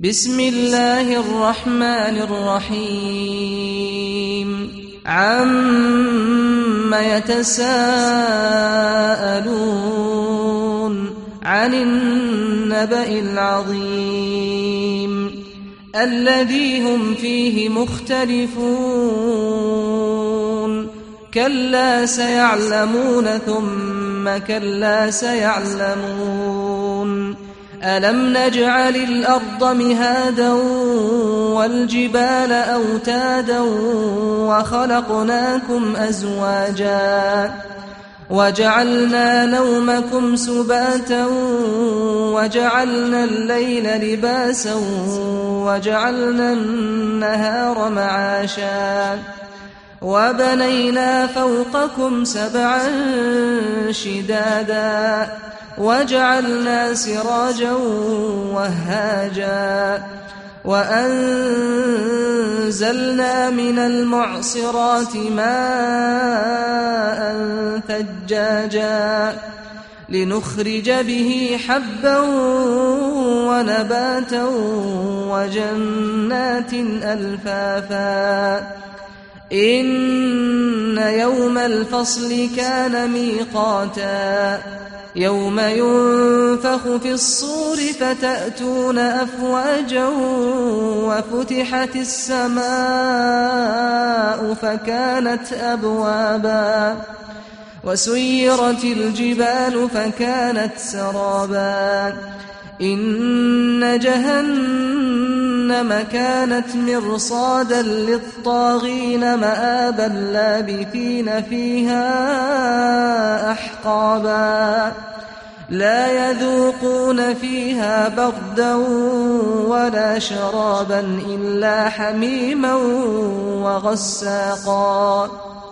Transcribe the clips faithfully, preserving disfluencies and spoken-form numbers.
بسم الله الرحمن الرحيم عم يتساءلون عن النبأ العظيم الذي هم فيه مختلفون كلا سيعلمون ثم كلا سيعلمون ألم نجعل الأرض مهادا والجبال أوتادا وخلقناكم أزواجا وجعلنا نومكم سباتا وجعلنا الليل لباسا وجعلنا النهار معاشا وبنينا فوقكم سبعا شدادا وجعلنا سراجا وهاجا وأنزلنا من المعصرات ماء ثجاجا لنخرج به حبا ونباتا وجنات ألفافا إن يوم الفصل كان ميقاتا يوم ينفخ في الصور فتأتون أفواجا وفتحت السماء فكانت أبوابا وسيرت الجبال فكانت سرابا إن جهنم كانت مرصادا للطاغين مآبا لابثين فيها أحقابا لا يذوقون فيها بردا ولا شرابا إلا حميما وغساقا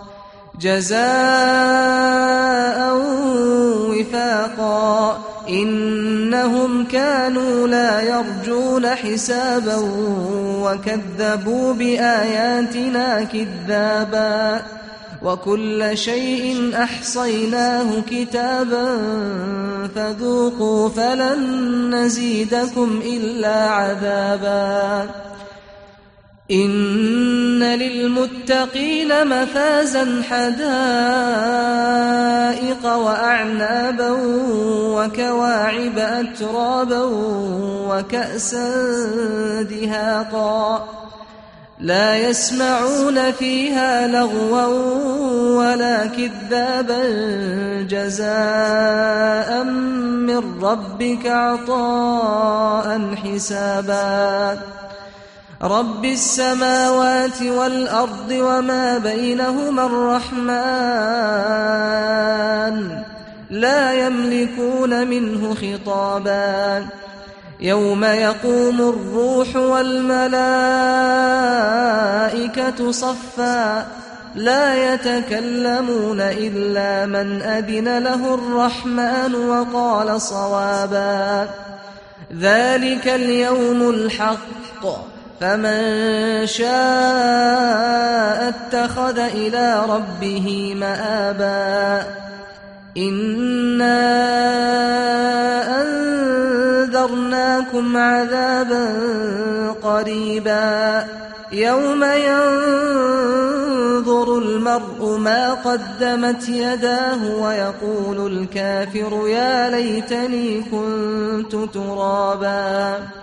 جزاء وفاقا إنهم كانوا لا يرجون حسابا وكذبوا بآياتنا كذابا وكل شيء أحصيناه كتابا فذوقوا فلن نزيدكم إلا عذابا إن للمتقين مفازا حدائق وأعنابا وكواعب أترابا وكأسا دهاقا لا يسمعون فيها لغوا ولا كذابا جزاء من ربك عطاء حسابا رب السماوات والأرض وما بينهما الرحمن لا يملكون منه خطابا يوم يقوم الروح والملائكة صفا لا يتكلمون إلا من أذن له الرحمن وقال صوابا ذلك اليوم الحق فمن شاء اتخذ إلى ربه مآبا إنا أنذرناكم عذابا قريبا يوم ينظر المرء ما قدمت يداه ويقول الكافر يا ليتني كنت ترابا.